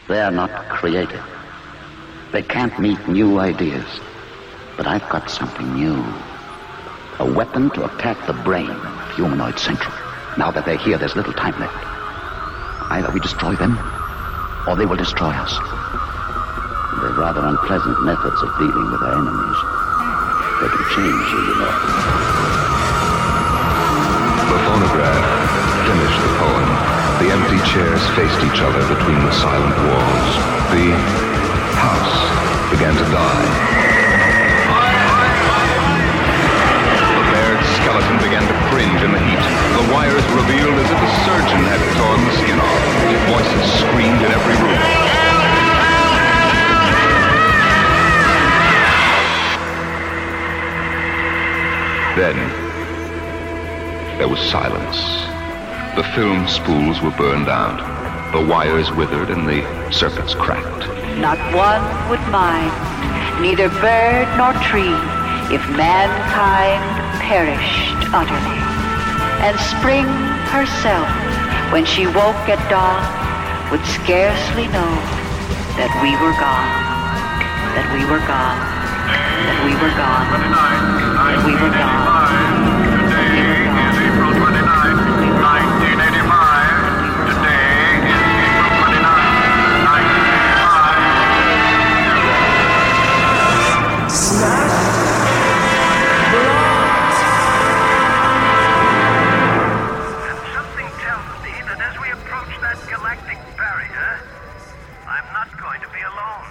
They're not creative. They can't meet new ideas. But I've got something new. A weapon to attack the brain of Humanoid Central. Now that they're here, there's little time left. Either we destroy them, or they will destroy us. They're rather unpleasant methods of dealing with our enemies. They can change you, know. The phonograph finished the poem. The empty chairs faced each other between the silent walls. The house began to die. The bared skeleton began to cringe in the heat. The wires revealed as if a surgeon had torn the skin off. Voices screamed in every room. Then, there was silence. The film spools were burned out. The wires withered and the circuits cracked. Not one would mind, neither bird nor tree, if mankind perished utterly. And spring herself, when she woke at dawn, would scarcely know that we were gone, that we were gone, that we were gone, that we were gone. Today is April 29th, 1985. Today is April 29th, 1985. And something tells me that as we approach that galactic barrier, I'm not going to be alone.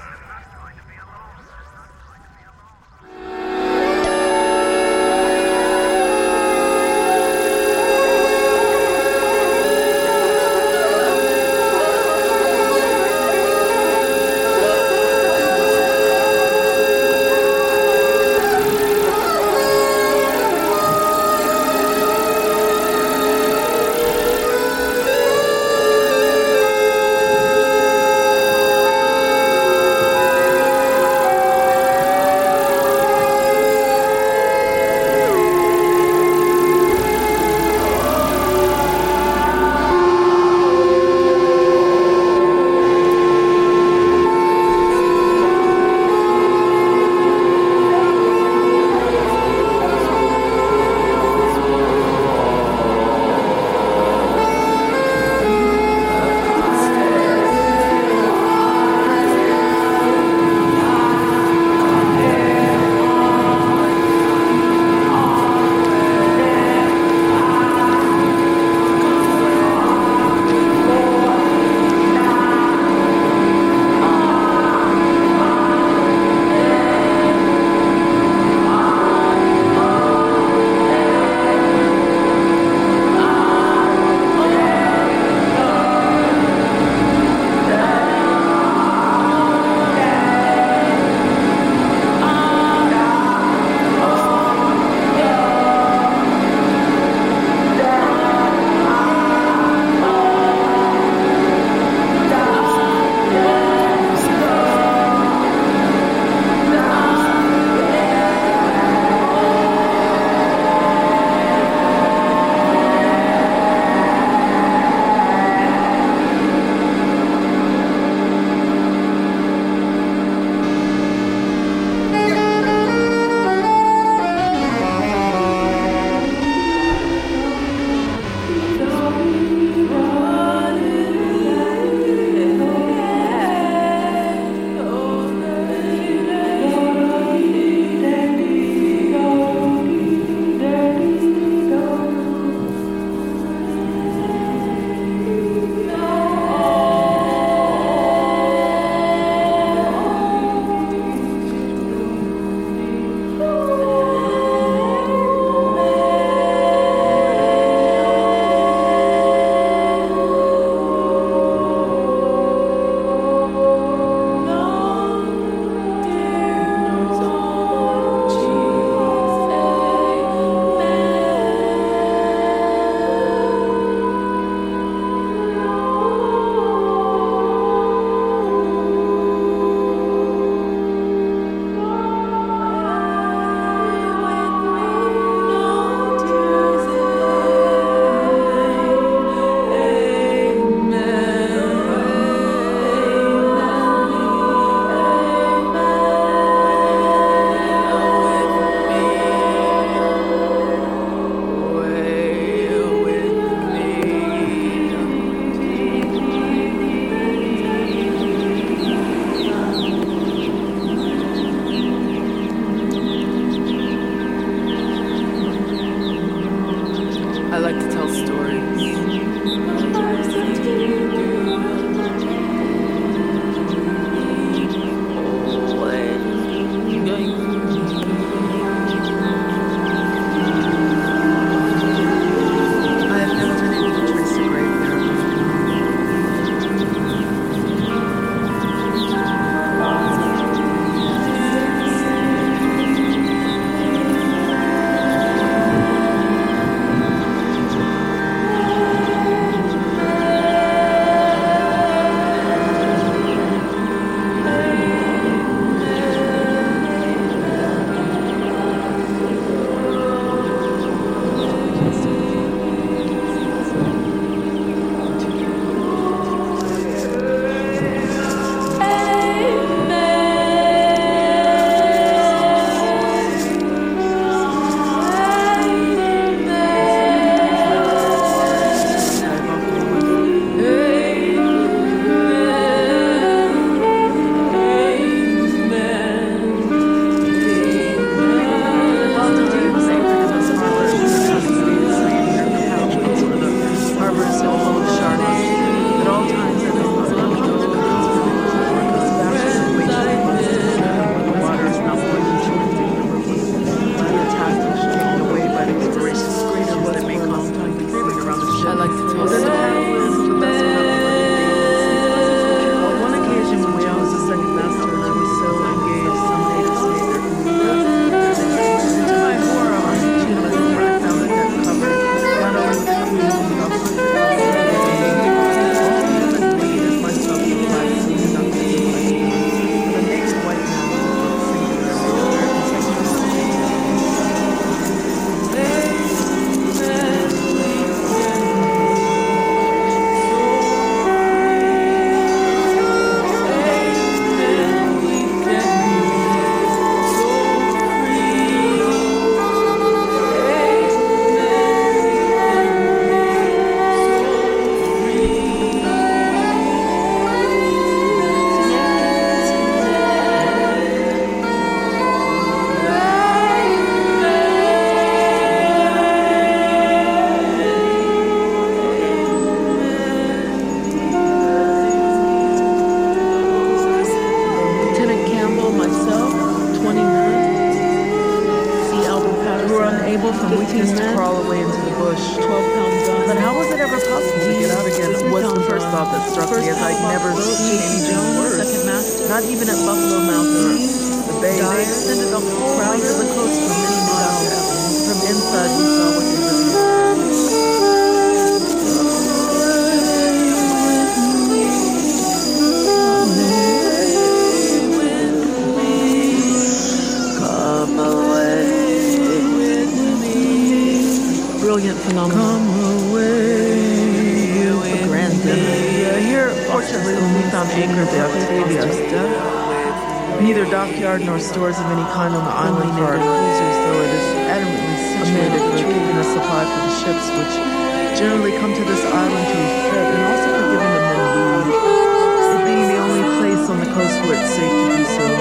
scientists to crawl away into the bush. 12-pound gun. But how was it ever possible to get out again? Was the first thought that struck me, as I'd never seen anything worse. Not even at Buffalo Mountain. The bay, they extended the whole length of the coast for many miles. From inside, we saw what they really were. Brilliant phenomenon. Come away with grand dinner. Here, fortunately, we found anchor the Octavia. Neither dockyard nor stores of any kind on the island for our cruisers, though it is adamantly situated for keeping a supply for the ships, which generally come to this island to refit, and also for giving them their food. It being the only place on the coast where it's safe to do so.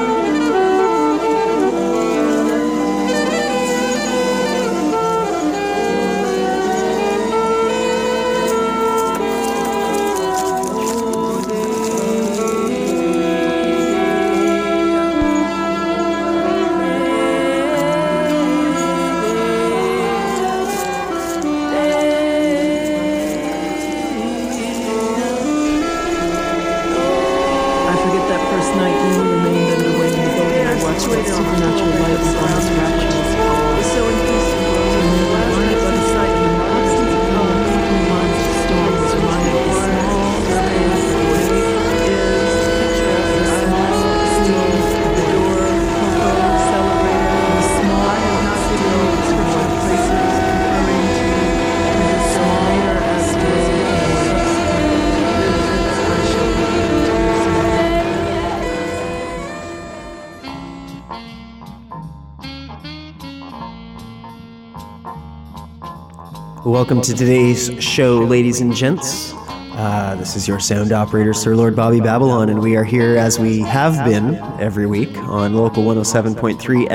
Welcome to today's show, ladies and gents. This is your sound operator, Sir Lord Bobby Babylon, and we are here as we have been every week on local 107.3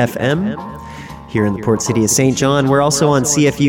FM here in the port city of St. John. We're also on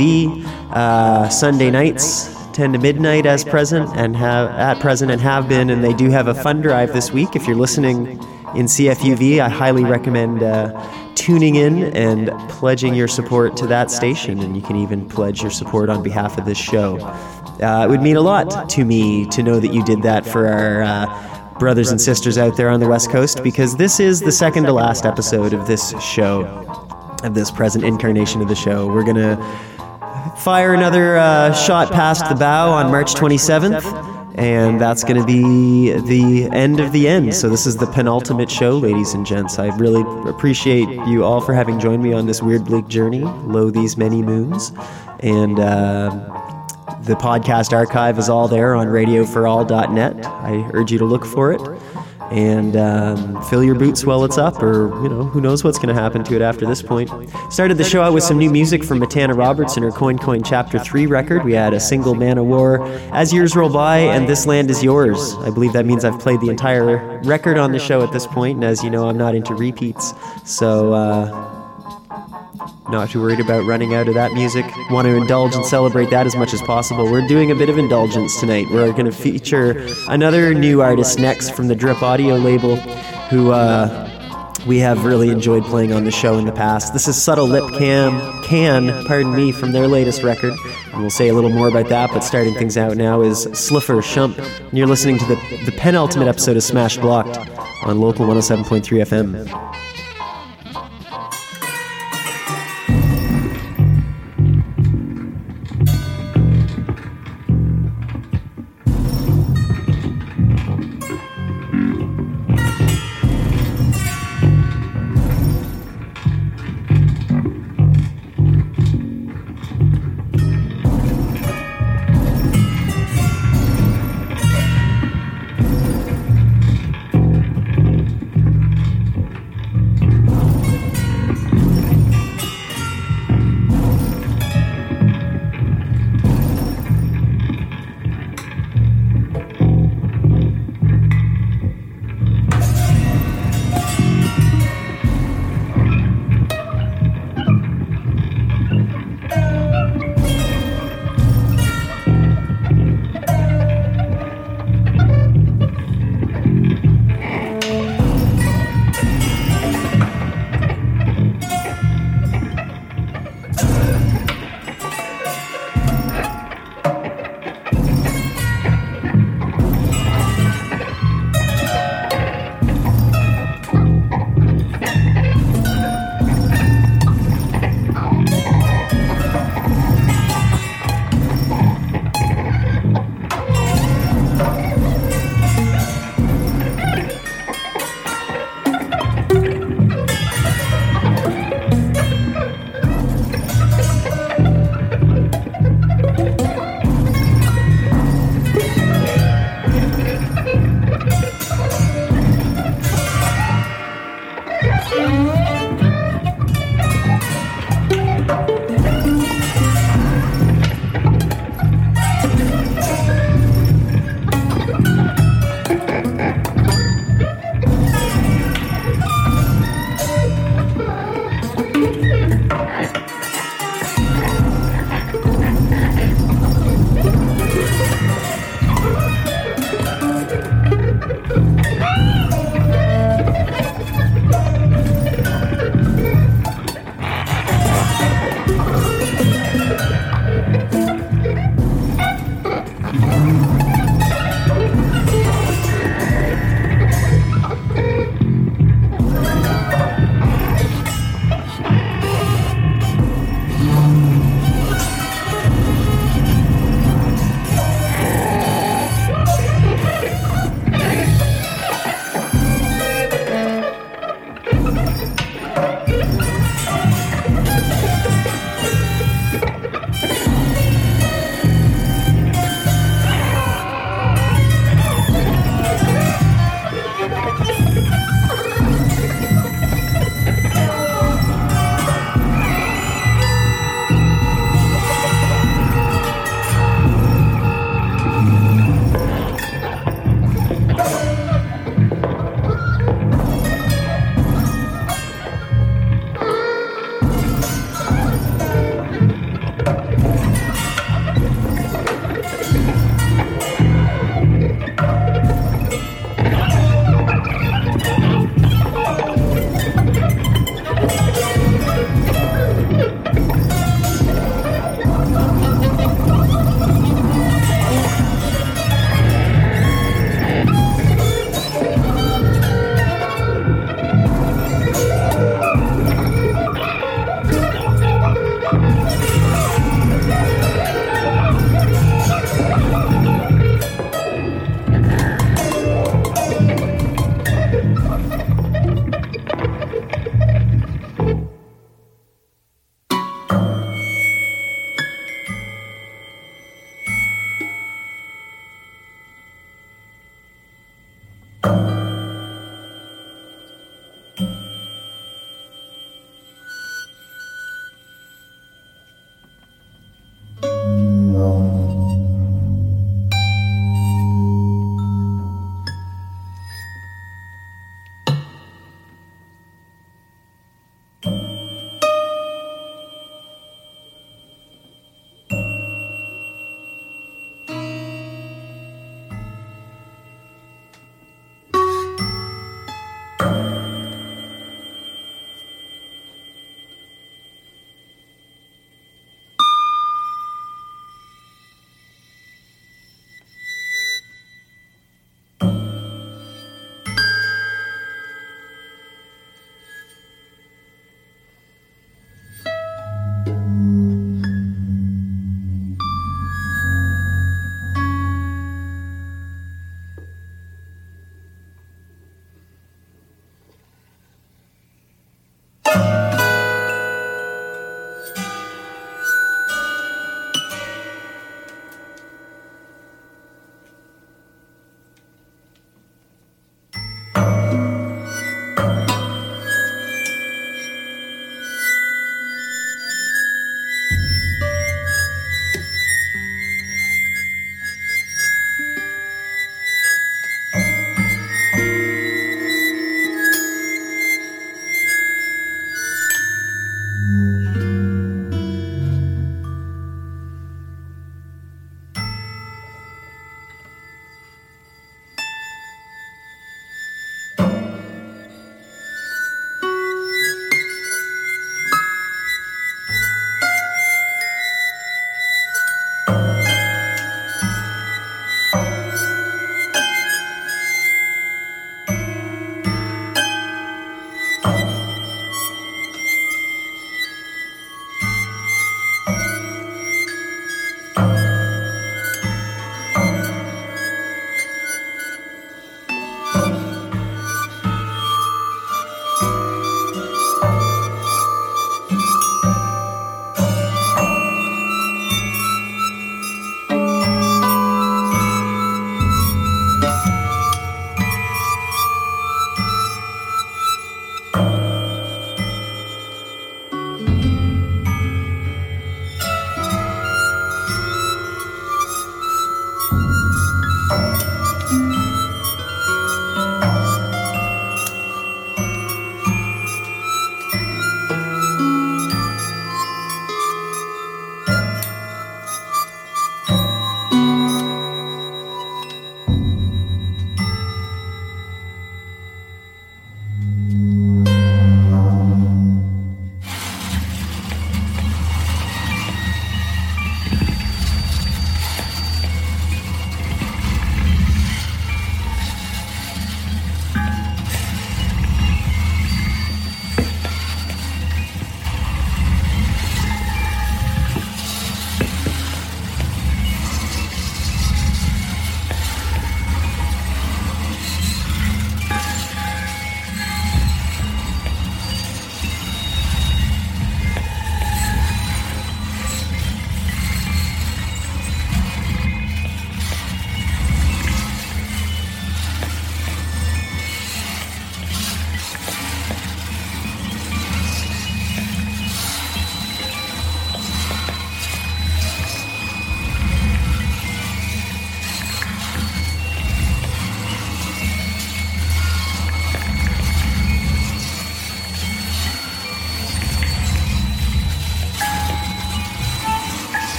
CFUV Sunday nights, 10 to midnight at present, and have been, and they do have a fund drive this week. If you're listening in CFUV, I highly recommend tuning in and pledging your support to that station, and you can even pledge your support on behalf of this show. It would mean a lot to me to know that you did that for our brothers and sisters out there on the West Coast, because this is the second to last episode of this show, of this present incarnation of the show. We're going to fire another shot past the bow on March 27th. And that's going to be the end of the end. So this is the penultimate show, ladies and gents. I really appreciate you all for having joined me on this weird, bleak journey, lo these many moons. And the podcast archive is all there on radioforall.net. I urge you to look for it. And fill your boots while it's up, or, you know, who knows what's going to happen to it after this point. Started the show out with some new music from Matana Roberts and her Coin Coin Chapter 3 record. We had a single, Man of War, As Years Roll By, and This Land Is Yours. I believe that means I've played the entire record on the show at this point, and as you know, I'm not into repeats, so not too worried about running out of that music. Want to indulge and celebrate that as much as possible. We're doing a bit of indulgence tonight. We're going to feature another new artist next from the Drip Audio label, who we have really enjoyed playing on the show in the past. This is Subtle Lip Can, from their latest record. And we'll say a little more about that, but starting things out now is Sliffer Shump. And you're listening to the penultimate episode of Smash Blocked on local 107.3 FM.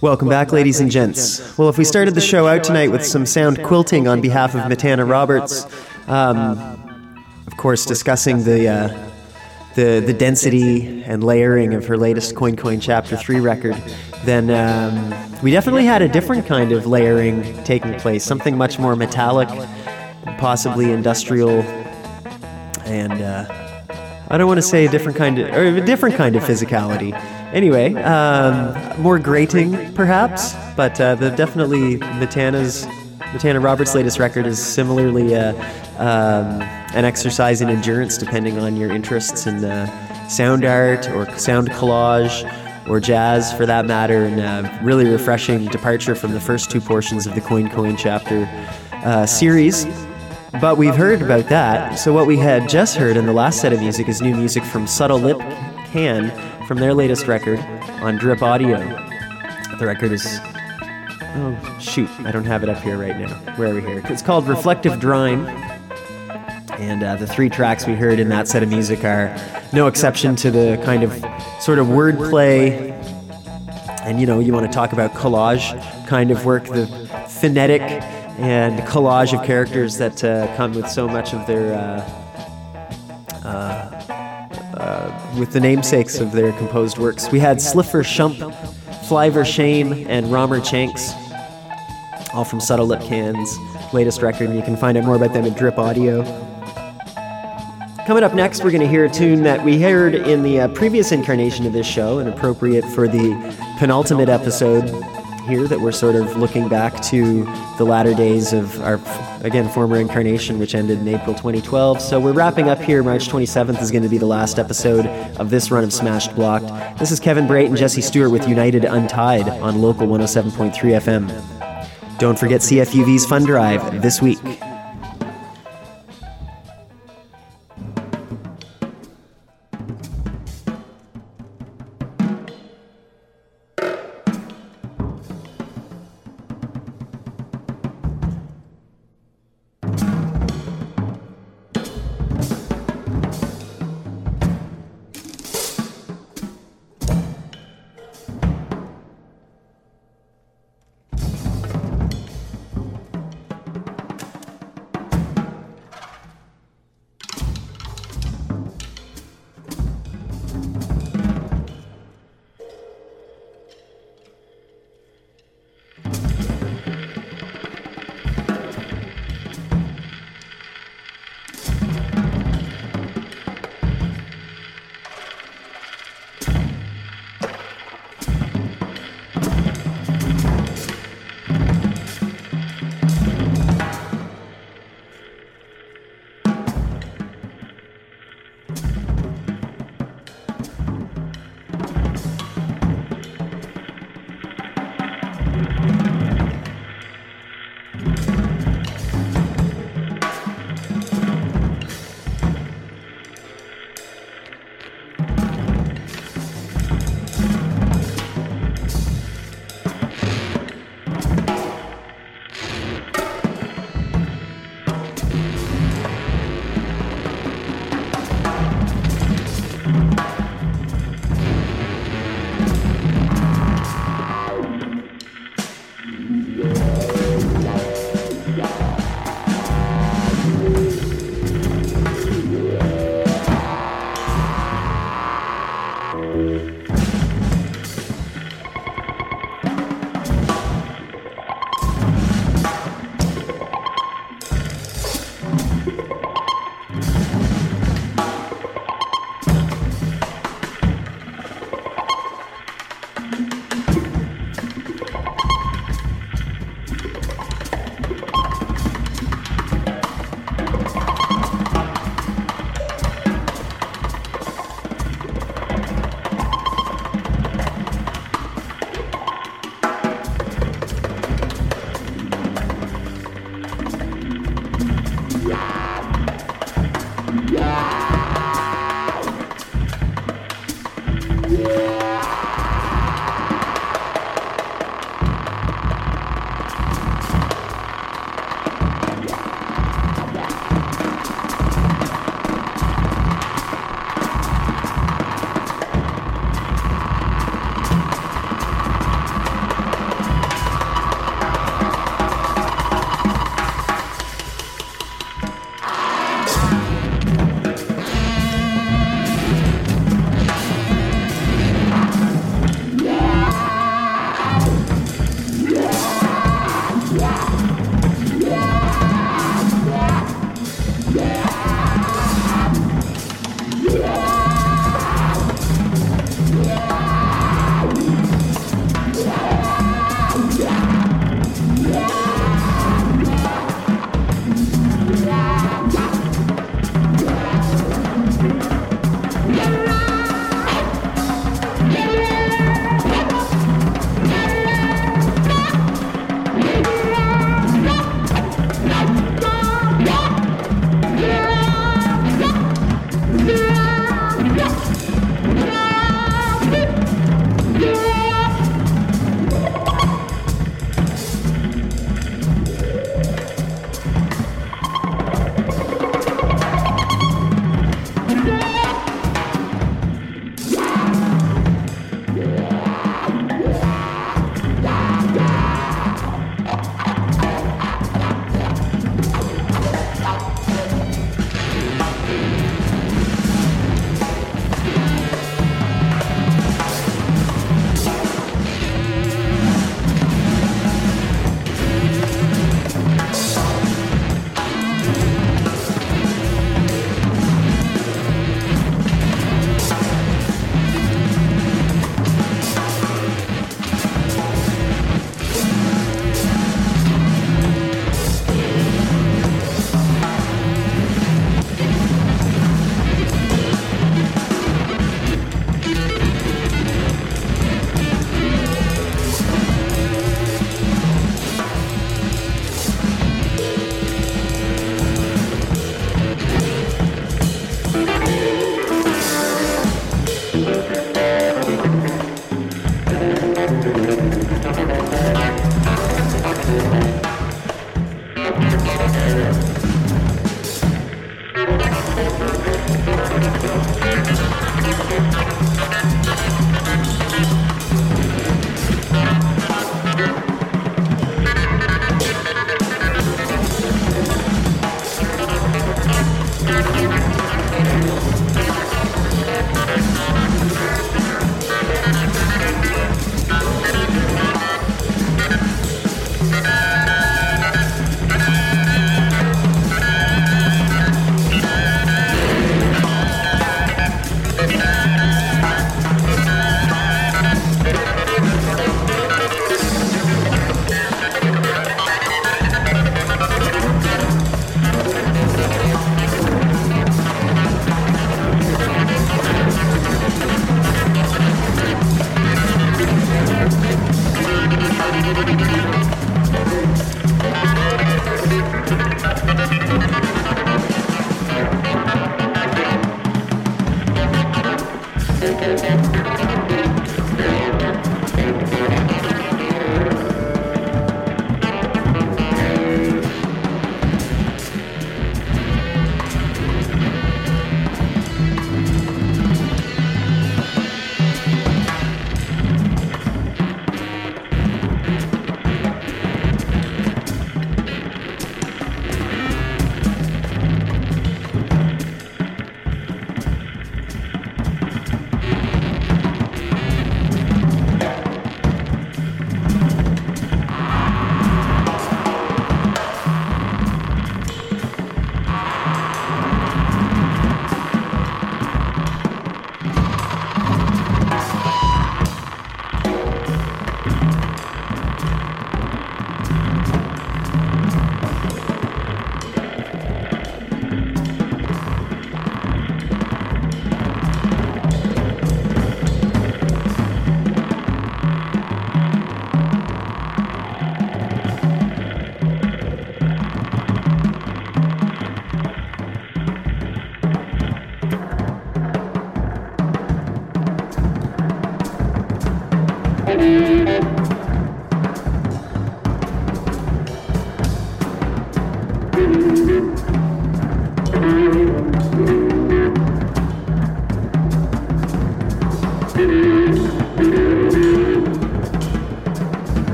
Welcome back, ladies and gents. Well, if we started the show out tonight with some sound quilting on behalf of Matana Roberts, of course discussing the density and layering of her latest Coin Chapter 3 record, then we definitely had a different kind of layering taking place, something much more metallic, possibly industrial, and I don't want to say a different kind of physicality. Anyway, more grating, perhaps, but definitely Matana Roberts' latest record is similarly an exercise in endurance, depending on your interests in sound art or sound collage or jazz, for that matter, and really refreshing departure from the first two portions of the Coin Chapter series. But we've heard about that, so what we had just heard in the last set of music is new music from Subtle Lip Can, from their latest record on Drip Audio. The record is... oh, shoot, I don't have it up here right now. Where are we here? It's called Reflective Drine, and the three tracks we heard in that set of music are no exception to the kind of sort of wordplay, and you want to talk about collage kind of work, the phonetic and collage of characters that come with so much of their... with the namesakes of their composed works. We had Sliffer Shump, Flyver Shame, and Romer Chanks, all from Subtle Lip Can's latest record, and you can find out more about them at Drip Audio. Coming up next, we're going to hear a tune that we heard in the previous incarnation of this show, and appropriate for the penultimate episode here, that we're sort of looking back to the latter days of our, again, former incarnation, which ended in April 2012. So we're wrapping up here. March 27th is going to be the last episode of this run of Smashed Blocked. This is Kevin Brait and Jesse Stewart with United Untied on Local 107.3 FM. Don't forget CFUV's Fund Drive this week.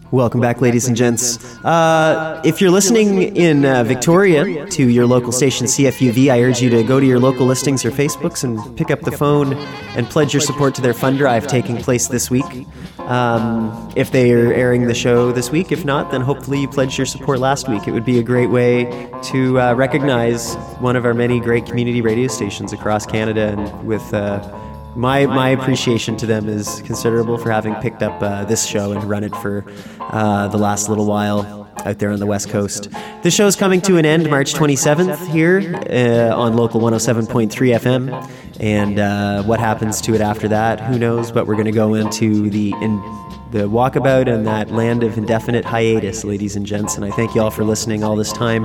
Welcome back, ladies and gents. If you're listening in Victoria to your local station CFUV, I urge you to go to your local listings or Facebooks and pick up the phone and pledge your support to their fund drive taking place this week. If they are airing the show this week, if not, then hopefully you pledged your support last week. It would be a great way to recognize one of our many great community radio stations across Canada, and with my appreciation to them is considerable for having picked up this show and run it for the last little while out there on the West Coast. This show is coming to an end March 27th here on Local 107.3 FM, and what happens to it after that, who knows, but we're going to go into the walkabout and that land of indefinite hiatus, ladies and gents, and I thank you all for listening all this time.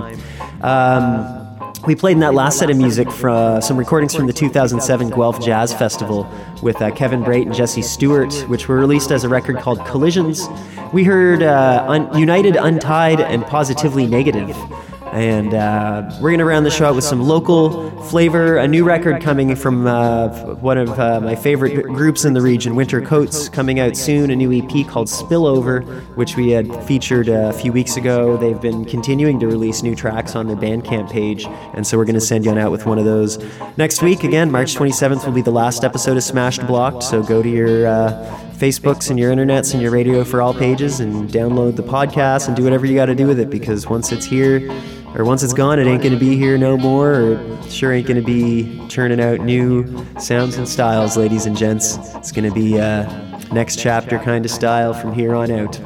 We played in that last set of music from some recordings from the 2007 Guelph Jazz Festival with Kevin Brait and Jesse Stewart, which were released as a record called Collisions. We heard United, Untied, and Positively Negative. And we're going to round the show out with some local flavor, a new record coming from one of my favorite groups in the region, Winter Coats, coming out soon, a new EP called Spillover, which we had featured a few weeks ago. They've been continuing to release new tracks on their Bandcamp page, and so we're going to send you on out with one of those. Next week, again, March 27th will be the last episode of Smashed Blocked, so go to your Facebooks and your internets and your Radio for All pages and download the podcast and do whatever you got to do with it, because once it's here, or once it's gone, it ain't going to be here no more, or it sure ain't going to be churning out new sounds and styles, ladies and gents. It's going to be next chapter kind of style from here on out.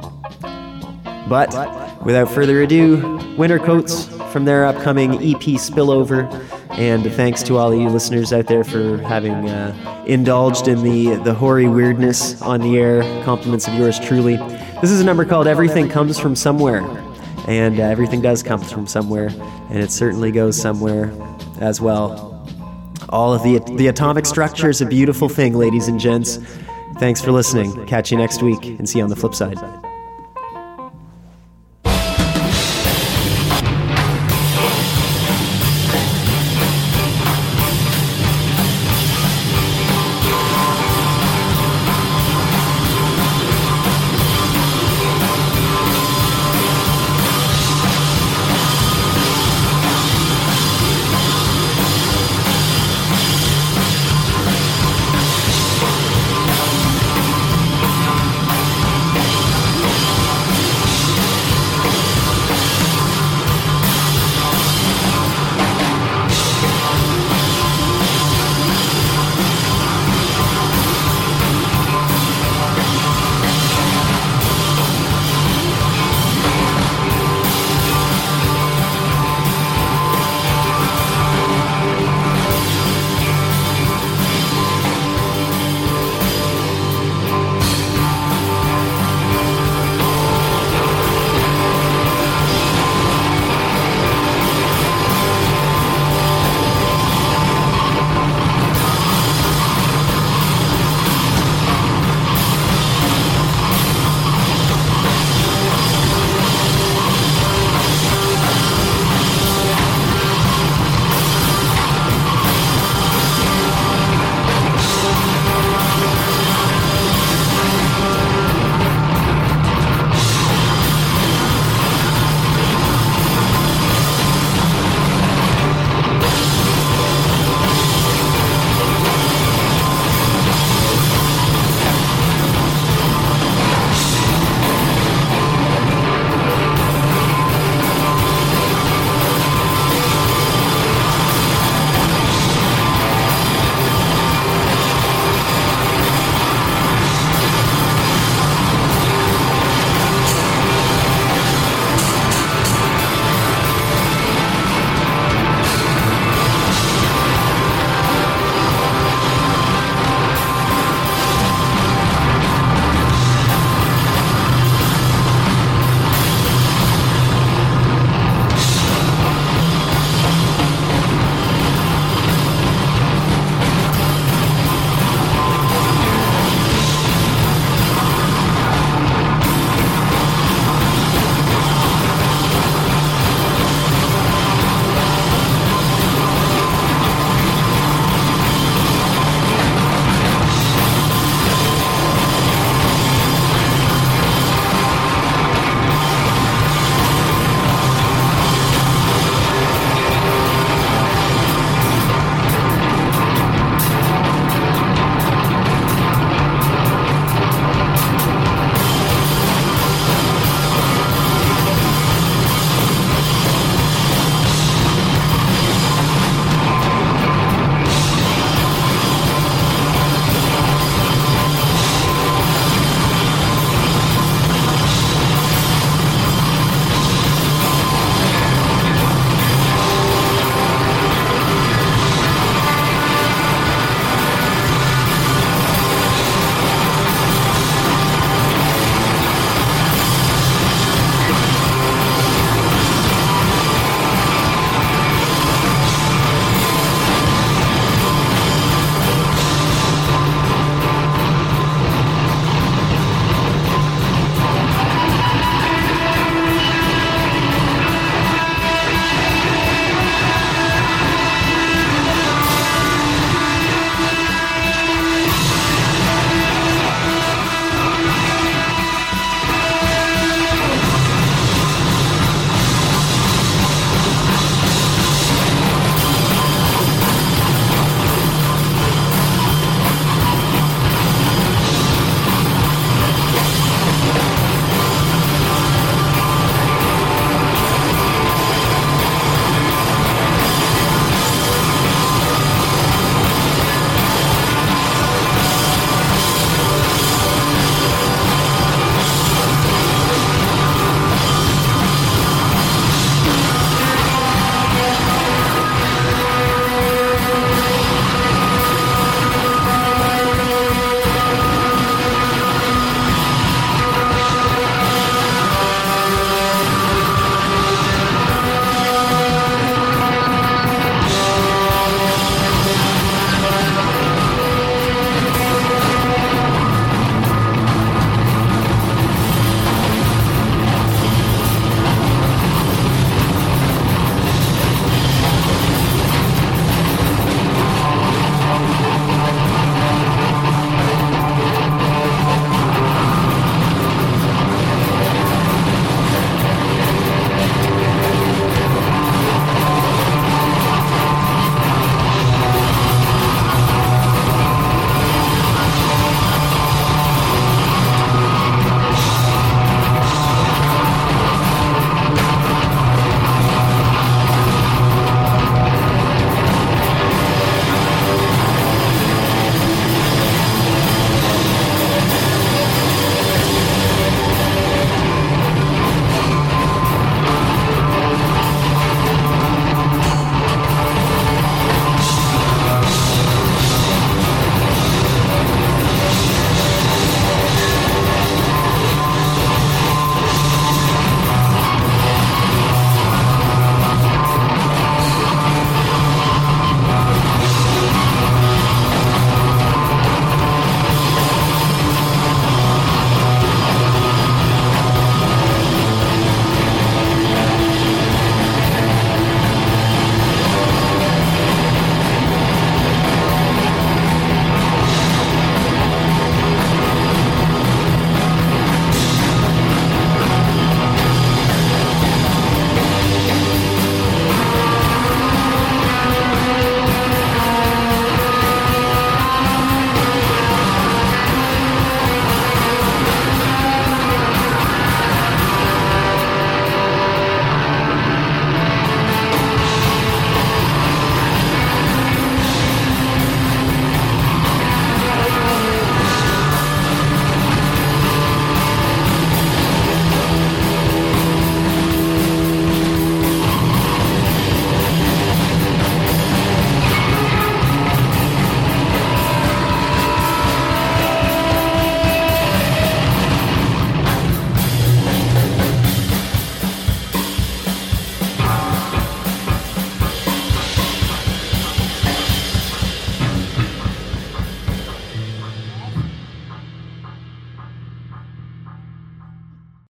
But without further ado, Winter Coats from their upcoming EP Spillover, and thanks to all of you listeners out there for having indulged in the hoary weirdness on the air. Compliments of yours truly. This is a number called Everything Comes From Somewhere. And everything does come from somewhere, and it certainly goes somewhere as well. All of the atomic structure is a beautiful thing, ladies and gents. Thanks for listening. Catch you next week, and see you on the flip side.